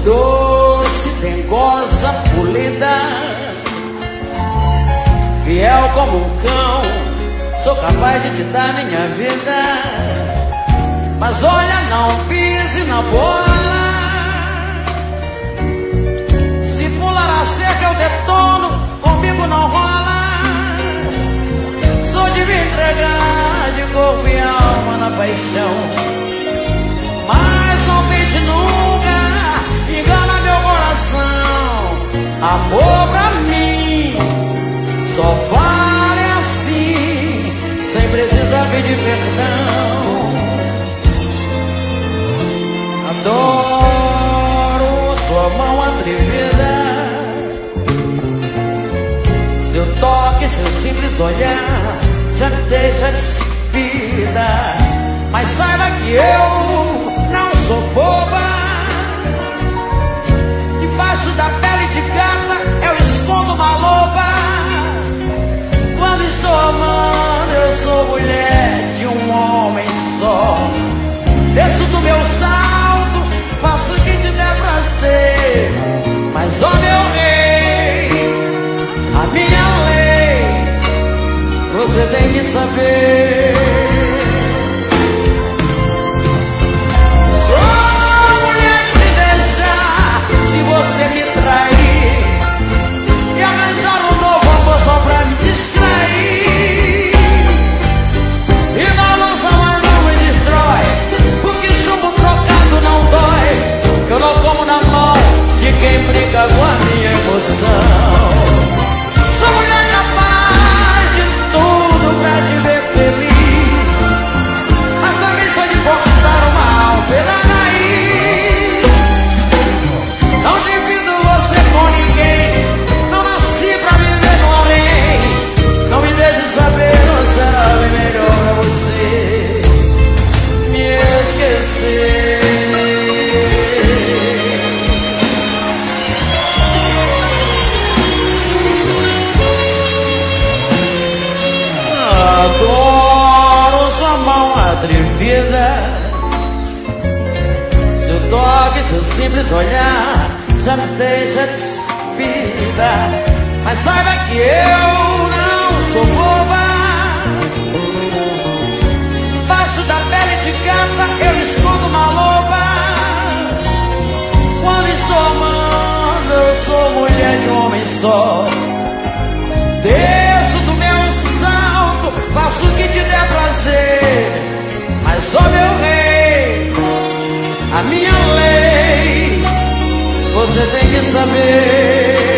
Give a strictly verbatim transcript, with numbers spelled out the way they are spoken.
doce, dengosa, polida, fiel como um cão, sou capaz de te dar minha vida. Mas olha, não pise na bola, se pular a cerca eu detono, comigo não rola. Sou de me entregar de corpo e alma na paixão, mas não tente nunca engana meu coração. Amor pra mim só vale assim, sem precisar pedir perdão. Adoro sua mão atrevida, seu toque, seu simples olhar já me deixa despida. Mas saiba que eu não sou boba, debaixo da pele de gata eu escondo uma loba. Quando estou amando eu sou mulher de um homem só. Desço do meu salto, faço o que te der prazer. Mas ó meu rei, a minha lei, você tem que saber. Sou mulher que me deixar se você me trair, e arranjar um novo amor só pra me distrair. E não lança mais não me destrói, porque chumbo trocado não dói. Eu não como na mão de quem brinca com a minha emoção. Sou mulher capaz de tudo pra te ver feliz, mas também sou de cortar o mal pela raiz. Não divido você com ninguém, não nasci pra viver no além. Não me deixe saber, não será bem melhor pra você me esquecer. Adoro sua mão atrevida, seu toque, seu simples olhar já me deixa despida. Mas saiba que eu não sou boba, debaixo da pele de gata eu escondo uma loba. Quando estou amando eu sou mulher de um homem só. Desço do meu salto, faço o que te der prazer. Mas ó meu rei, a minha lei, você tem que saber.